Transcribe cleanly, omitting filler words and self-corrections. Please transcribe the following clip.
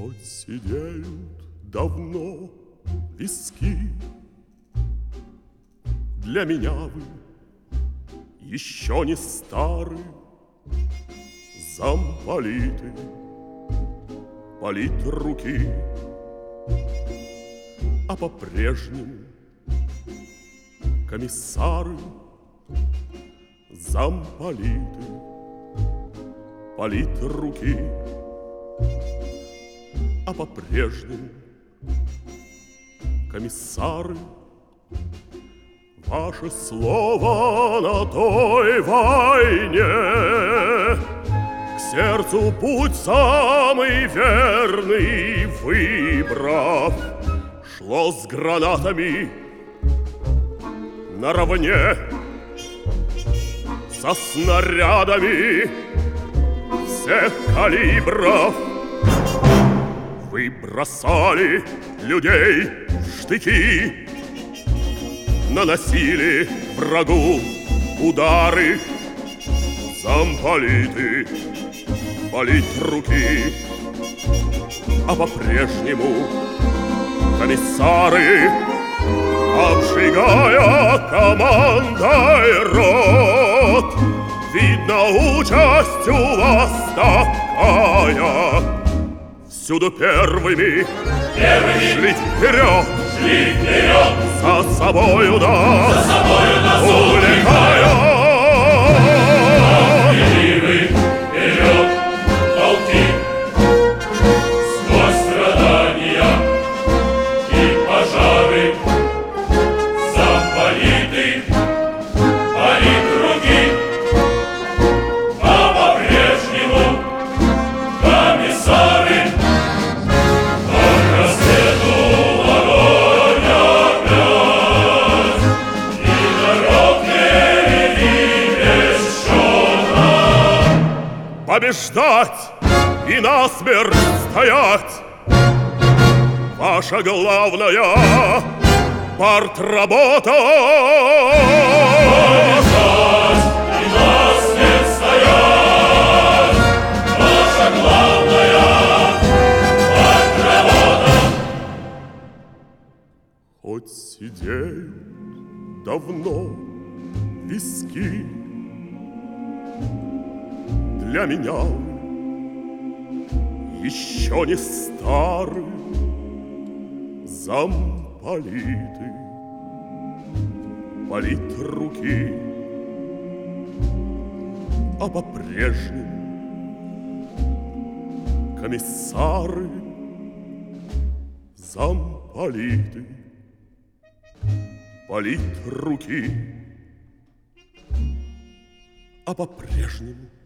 Хоть сидеют давно виски, для меня вы еще не стары. Замполиты, политруки, а по-прежнему комиссары. Замполиты, политруки, а по-прежнему комиссары. Ваше слово на той войне, к сердцу путь самый верный выбрав, шло с гранатами наравне со снарядами всех калибров. Вы бросали людей в штыки, наносили врагу удары. Замполиты, политруки, а по-прежнему комиссары, обжигая командой рот. Видно, участь у вас такая, всюду первыми шли вперед, за собою нас увлекая. Вперед, полки, сквозь страдания и пожары. Замполиты, политруки, а по-прежнему комиссары. К рассвету огонь опять, и дорог впереди бесчетно. Побеждать и насмерть стоять — ваша главная партработа. Побеждать и насмерть стоять — ваша главная партработа. Хоть сидеют давно виски, для меня еще не стары. Замполиты, политруки, а по-прежнему комиссары. Замполиты, политруки, а по-прежнему